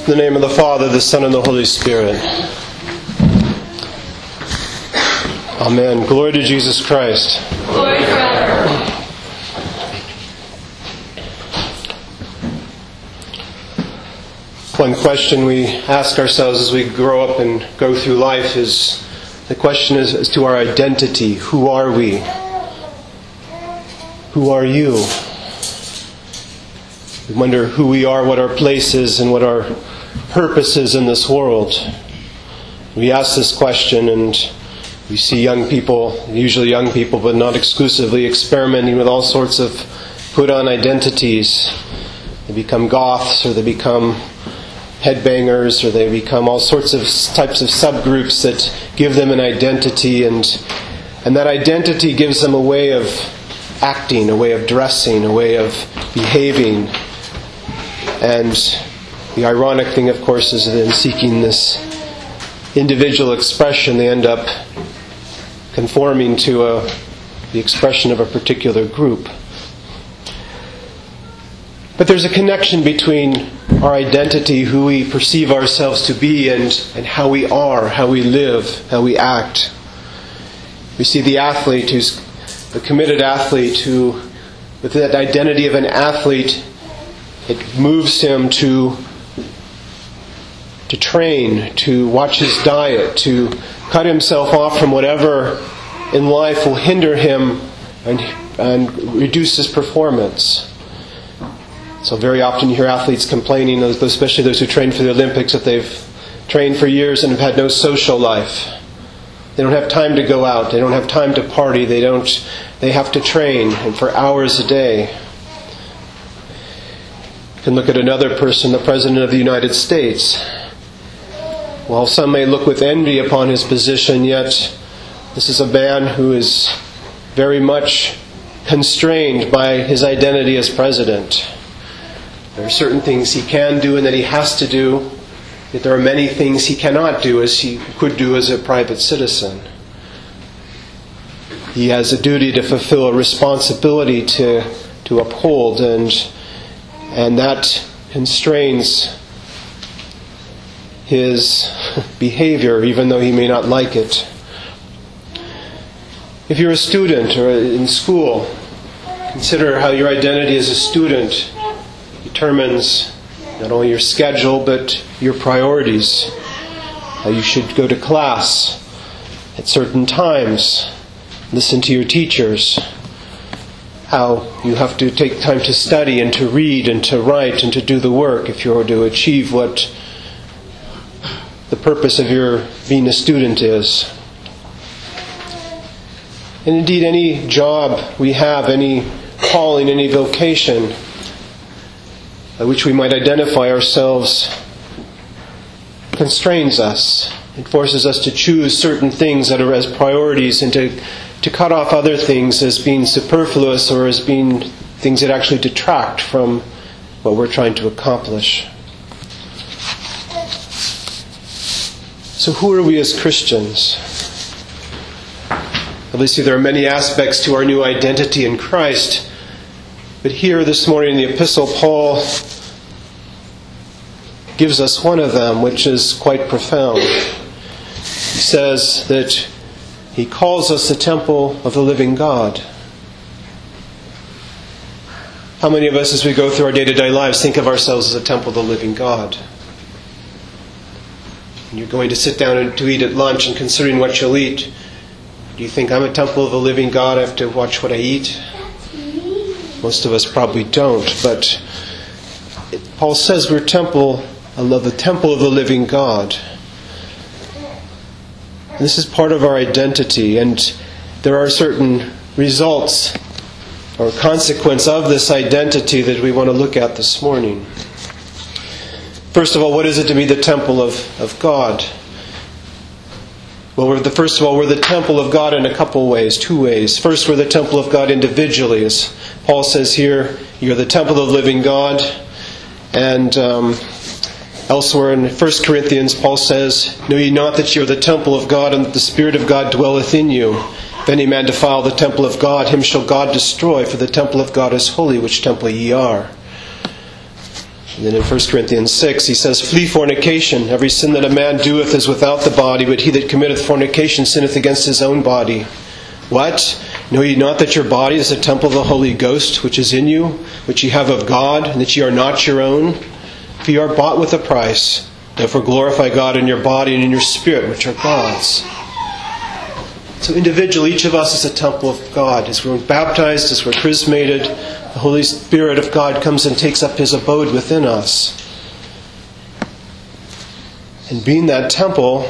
In the name of the Father, the Son, and the Holy Spirit. Amen. Glory to Jesus Christ. Glory forever. One question we ask ourselves as we grow up and go through life is, the question is as to our identity. Who are we? Who are you? We wonder who we are, what our place is, and what our purpose is in this world. We ask this question, and we see young people, usually young people, but not exclusively, experimenting with all sorts of put-on identities. They become goths, or they become headbangers, or they become all sorts of types of subgroups that give them an identity, and that identity gives them a way of acting, a way of dressing, a way of behaving. And the ironic thing, of course, is that in seeking this individual expression, they end up conforming to the expression of a particular group. But there's a connection between our identity, who we perceive ourselves to be, and how we are, how we live, how we act. We see the athlete who's a committed athlete who, with that identity of an athlete, it moves him to train, to watch his diet, to cut himself off from whatever in life will hinder him and reduce his performance. So very often you hear athletes complaining, especially those who train for the Olympics, that they've trained for years and have had no social life. They don't have time to go out. They don't have time to party. They have to train, and for hours a day. You can look at another person, the President of the United States. While some may look with envy upon his position, yet this is a man who is very much constrained by his identity as president. There are certain things he can do and that he has to do, yet there are many things he cannot do as he could do as a private citizen. He has a duty to fulfill, a responsibility to uphold, and that constrains his behavior, even though he may not like it. If you're a student or in school, consider how your identity as a student determines not only your schedule, but your priorities. How you should go to class at certain times, listen to your teachers. How you have to take time to study and to read and to write and to do the work if you are to achieve what the purpose of your being a student is. And indeed, any job we have, any calling, any vocation by which we might identify ourselves constrains us. It forces us to choose certain things that are as priorities and to cut off other things as being superfluous or as being things that actually detract from what we're trying to accomplish. So who are we as Christians? Obviously there are many aspects to our new identity in Christ, but here this morning in the epistle, Paul gives us one of them, which is quite profound. He says that he calls us the temple of the living God. How many of us, as we go through our day-to-day lives, think of ourselves as a temple of the living God? When you're going to sit down and to eat at lunch and considering what you'll eat, do you think, I'm a temple of the living God, I have to watch what I eat? Most of us probably don't, but Paul says we're the temple of the living God. And this is part of our identity, and there are certain results or consequence of this identity that we want to look at this morning. First of all, what is it to be the temple of God? Well, first of all, we're the temple of God in a couple ways, two ways. First, we're the temple of God individually. As Paul says here, you're the temple of the living God. And elsewhere in 1 Corinthians, Paul says, know ye not that you are the temple of God, and that the Spirit of God dwelleth in you? If any man defile the temple of God, him shall God destroy, for the temple of God is holy, which temple ye are. And then in 1 Corinthians 6, he says, "Flee fornication. Every sin that a man doeth is without the body, but he that committeth fornication sinneth against his own body. What? Know ye not that your body is a temple of the Holy Ghost, which is in you, which ye have of God, and that ye are not your own? For ye are bought with a price. Therefore glorify God in your body and in your spirit, which are God's." So individually, each of us is a temple of God. As we're baptized, as we're chrismated, the Holy Spirit of God comes and takes up His abode within us. And being that temple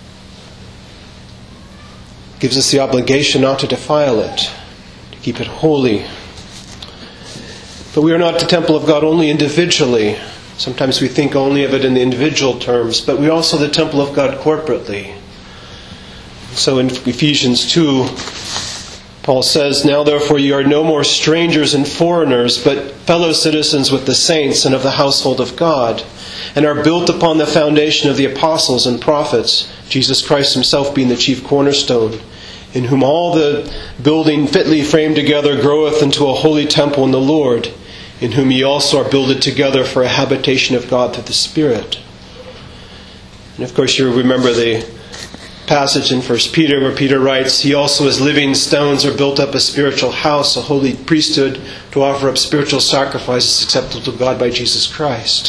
gives us the obligation not to defile it, to keep it holy. But we are not the temple of God only individually. Sometimes we think only of it in the individual terms, but we are also the temple of God corporately. So in Ephesians 2, Paul says, "Now therefore ye are no more strangers and foreigners, but fellow citizens with the saints and of the household of God, and are built upon the foundation of the apostles and prophets, Jesus Christ himself being the chief cornerstone, in whom all the building fitly framed together groweth into a holy temple in the Lord, in whom ye also are builded together for a habitation of God through the Spirit." And of course you remember the passage in 1 Peter where Peter writes, "He also as living stones are built up a spiritual house, a holy priesthood, to offer up spiritual sacrifices acceptable to God by Jesus Christ."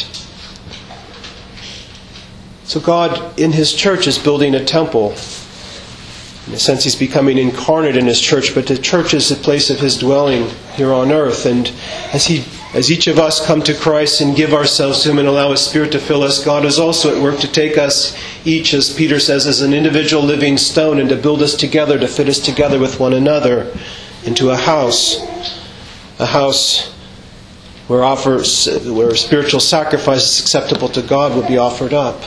So God in His church is building a temple. In a sense He's becoming incarnate in His church, but the church is the place of His dwelling here on earth. And as each of us come to Christ and give ourselves to Him and allow His Spirit to fill us, God is also at work to take us each, as Peter says, as an individual living stone, and to build us together, to fit us together with one another into a house where spiritual sacrifices acceptable to God will be offered up.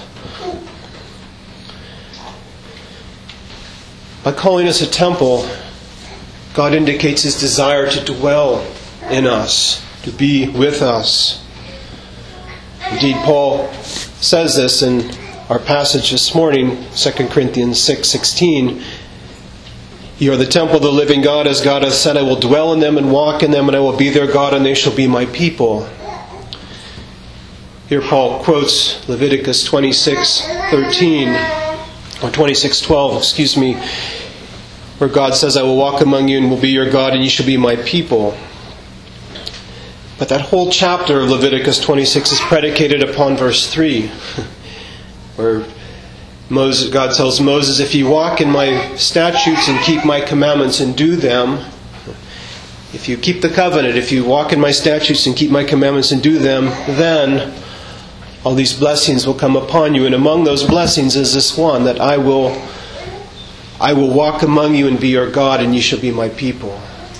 By calling us a temple, God indicates His desire to dwell in us, to be with us. Indeed, Paul says this in our passage this morning, 2 Corinthians 6:16. "Ye are the temple of the living God, as God hath said, I will dwell in them and walk in them, and I will be their God, and they shall be my people." Here Paul quotes Leviticus 26:13, or 26:12, where God says, "I will walk among you and will be your God, and ye shall be my people." But that whole chapter of Leviticus 26 is predicated upon verse 3, where God tells Moses, "If you walk in my statutes and keep my commandments and do them," if you keep the covenant, if you walk in my statutes and keep my commandments and do them, then all these blessings will come upon you. And among those blessings is this one, that I will walk among you and be your God, and ye shall be my people.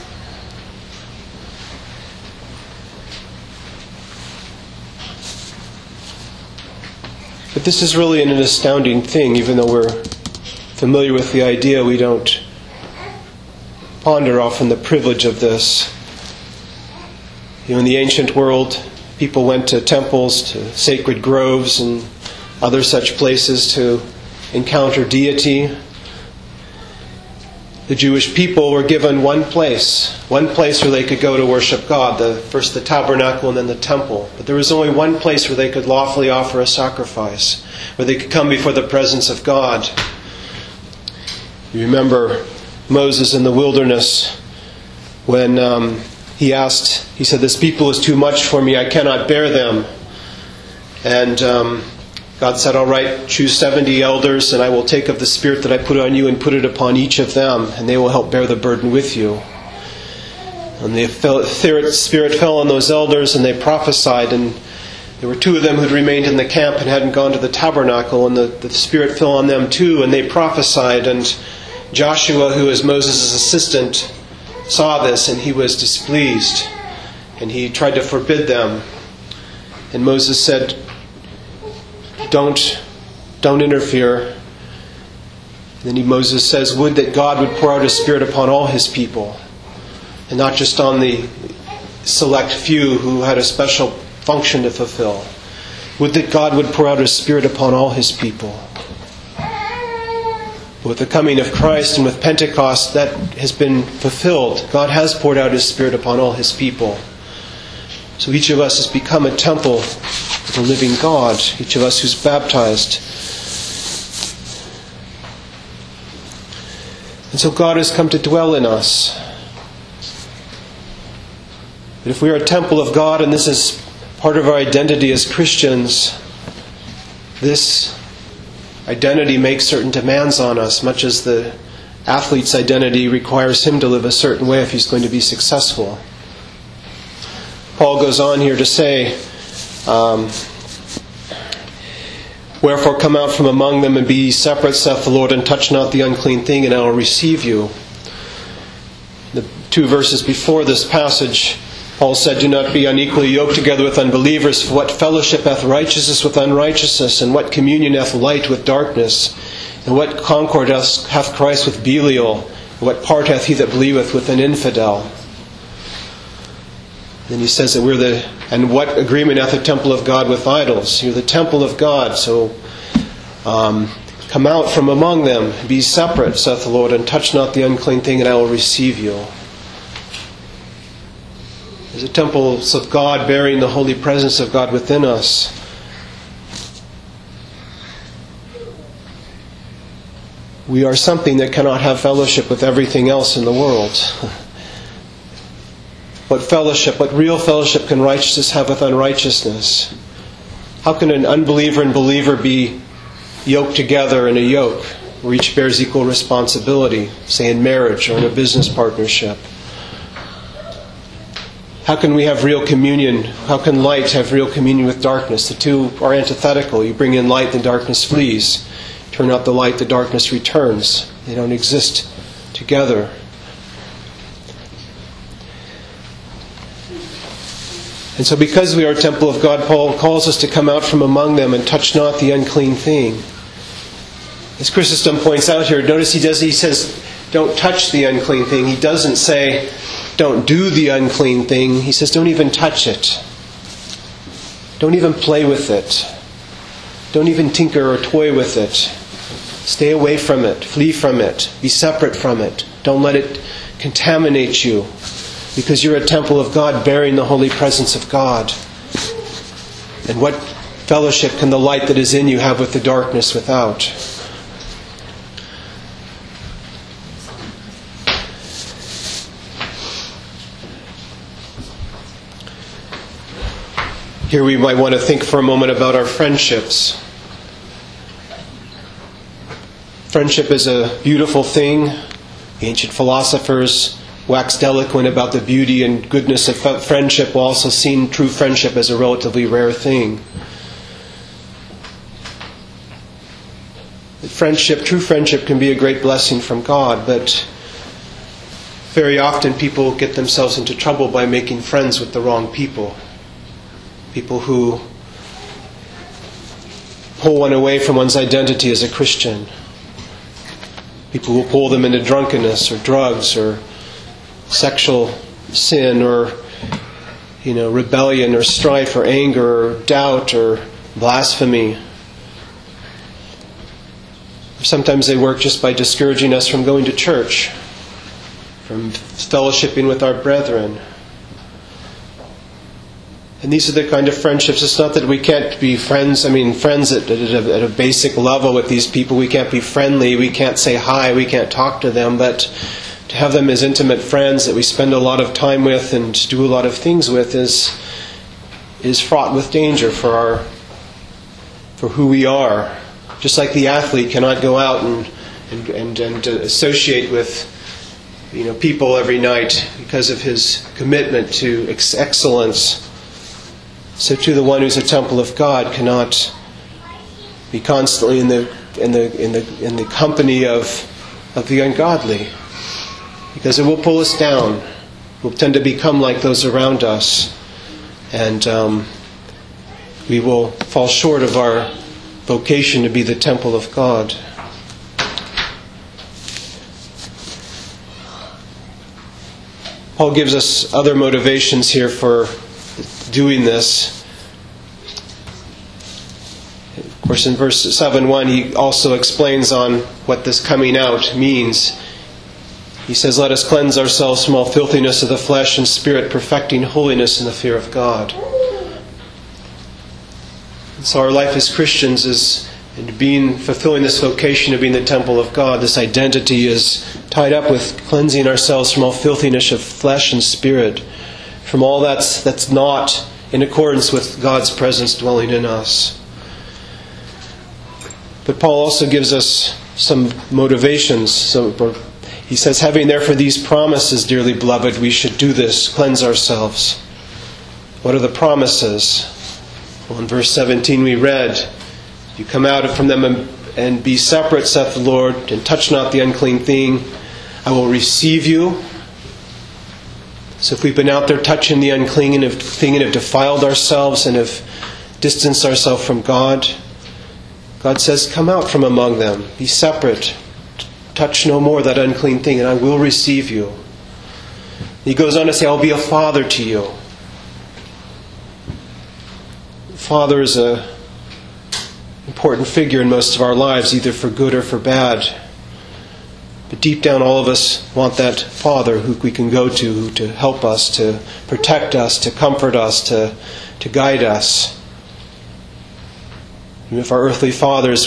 But this is really an astounding thing. Even though we're familiar with the idea, we don't ponder often the privilege of this. In the ancient world, people went to temples, to sacred groves, and other such places to encounter deity. The Jewish people were given one place where they could go to worship God. First the tabernacle and then the temple. But there was only one place where they could lawfully offer a sacrifice, where they could come before the presence of God. You remember Moses in the wilderness when he said, "This people is too much for me, I cannot bear them." And God said, "All right, choose 70 elders, and I will take of the Spirit that I put on you and put it upon each of them, and they will help bear the burden with you." And the Spirit fell on those elders, and they prophesied, and there were 2 of them who'd remained in the camp and hadn't gone to the tabernacle, and the Spirit fell on them too, and they prophesied. And Joshua, who was Moses' assistant, saw this, and he was displeased, and he tried to forbid them. And Moses said, Don't interfere. And then Moses says, "Would that God would pour out His Spirit upon all His people, and not just on the select few who had a special function to fulfill. Would that God would pour out His Spirit upon all His people." With the coming of Christ and with Pentecost, that has been fulfilled. God has poured out His Spirit upon all His people. So each of us has become a temple of the living God, each of us who's baptized. And so God has come to dwell in us. But if we are a temple of God, and this is part of our identity as Christians, this identity makes certain demands on us, much as the athlete's identity requires him to live a certain way if he's going to be successful. Paul goes on here to say, wherefore come out from among them and be ye separate, saith the Lord, and touch not the unclean thing, and I will receive you. The 2 verses before this passage, Paul said, do not be unequally yoked together with unbelievers, for what fellowship hath righteousness with unrighteousness, and what communion hath light with darkness, and what concord hath Christ with Belial, and what part hath he that believeth with an infidel? Then he says that and what agreement hath the temple of God with idols? You're the temple of God, so come out from among them, be separate, saith the Lord, and touch not the unclean thing, and I will receive you. As a temple of God, bearing the holy presence of God within us. We are something that cannot have fellowship with everything else in the world. What real fellowship can righteousness have with unrighteousness? How can an unbeliever and believer be yoked together in a yoke where each bears equal responsibility, say in marriage or in a business partnership? How can we have real communion? How can light have real communion with darkness? The two are antithetical. You bring in light, the darkness flees. Turn out the light, the darkness returns. They don't exist together. And so because we are a temple of God, Paul calls us to come out from among them and touch not the unclean thing. As Chrysostom points out here, notice he says, don't touch the unclean thing. He doesn't say, don't do the unclean thing. He says, don't even touch it. Don't even play with it. Don't even tinker or toy with it. Stay away from it. Flee from it. Be separate from it. Don't let it contaminate you. Because you're a temple of God, bearing the holy presence of God. And what fellowship can the light that is in you have with the darkness without? Here we might want to think for a moment about our friendships. Friendship is a beautiful thing. Ancient philosophers waxed eloquent about the beauty and goodness of friendship, while also seeing true friendship as a relatively rare thing. True friendship can be a great blessing from God, but very often people get themselves into trouble by making friends with the wrong people. People who pull one away from one's identity as a Christian. People who pull them into drunkenness or drugs or sexual sin or rebellion or strife or anger or doubt or blasphemy. Sometimes they work just by discouraging us from going to church, from fellowshipping with our brethren. And these are the kind of friendships. It's not that we can't be friends. Friends at a basic level with these people. We can't be friendly. We can't say hi. We can't talk to them. But to have them as intimate friends that we spend a lot of time with and do a lot of things with is fraught with danger for who we are. Just like the athlete cannot go out and associate with people every night because of his commitment to excellence. So too, the one who's a temple of God cannot be constantly in the company of the ungodly, because it will pull us down. We'll tend to become like those around us, and we will fall short of our vocation to be the temple of God. Paul gives us other motivations here for doing this. Of course, in verse 7:1, he also explains on what this coming out means. He says, "Let us cleanse ourselves from all filthiness of the flesh and spirit, perfecting holiness in the fear of God." So our life as Christians is fulfilling this vocation of being the temple of God. This identity is tied up with cleansing ourselves from all filthiness of flesh and spirit, from all that's not in accordance with God's presence dwelling in us. But Paul also gives us some motivations. So he says, having therefore these promises, dearly beloved, we should do this, cleanse ourselves. What are the promises? Well, in verse 17 we read, you come out from them and be separate, saith the Lord, and touch not the unclean thing. I will receive you. So if we've been out there touching the unclean thing and have defiled ourselves and have distanced ourselves from God, God says, come out from among them. Be separate. Touch no more that unclean thing, and I will receive you. He goes on to say, I'll be a father to you. Father is an important figure in most of our lives, either for good or for bad. But deep down, all of us want that Father who we can go to help us, to protect us, to comfort us, to guide us. And if our earthly fathers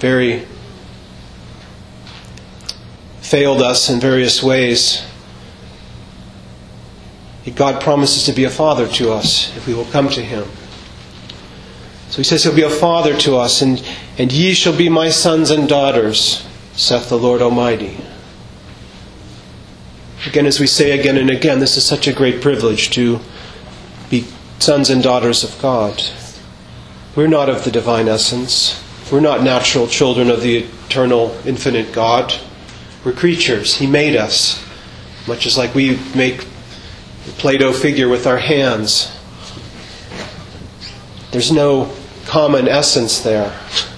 failed us in various ways, God promises to be a father to us if we will come to Him. So He says He'll be a father to us, and ye shall be my sons and daughters, saith the Lord Almighty. Again, as we say again and again, this is such a great privilege to be sons and daughters of God. We're not of the divine essence. We're not natural children of the eternal, infinite God. We're creatures. He made us, much as like we make a Play-Doh figure with our hands. There's no common essence there.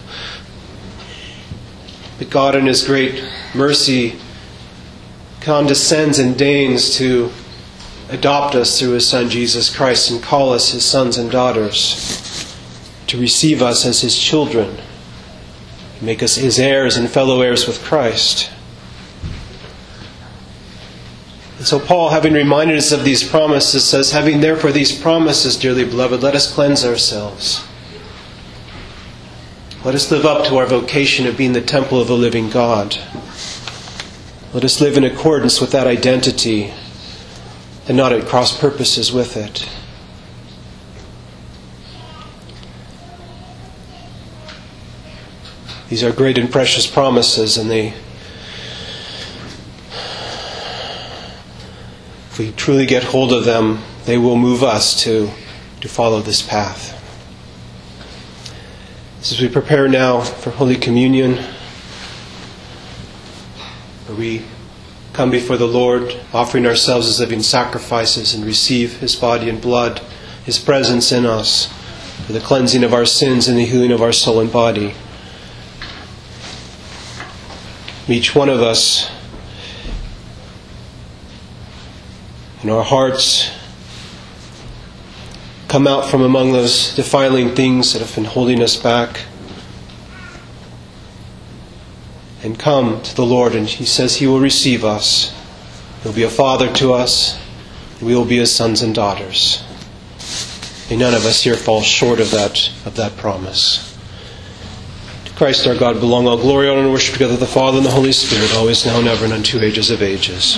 But God in His great mercy condescends and deigns to adopt us through His Son Jesus Christ and call us His sons and daughters, to receive us as His children, make us His heirs and fellow heirs with Christ. And so Paul, having reminded us of these promises, says, having therefore these promises, dearly beloved, let us cleanse ourselves. Let us live up to our vocation of being the temple of the living God. Let us live in accordance with that identity and not at cross purposes with it. These are great and precious promises, and if we truly get hold of them, they will move us to follow this path. As we prepare now for Holy Communion, where we come before the Lord, offering ourselves as living sacrifices and receive His body and blood, His presence in us, for the cleansing of our sins and the healing of our soul and body. Each one of us, in our hearts, come out from among those defiling things that have been holding us back, and come to the Lord, and He says He will receive us. He'll be a father to us, and we will be His sons and daughters. May none of us here fall short of that promise. To Christ our God belong all glory, honor, and worship together with the Father and the Holy Spirit, always, now, and ever, and unto ages of ages.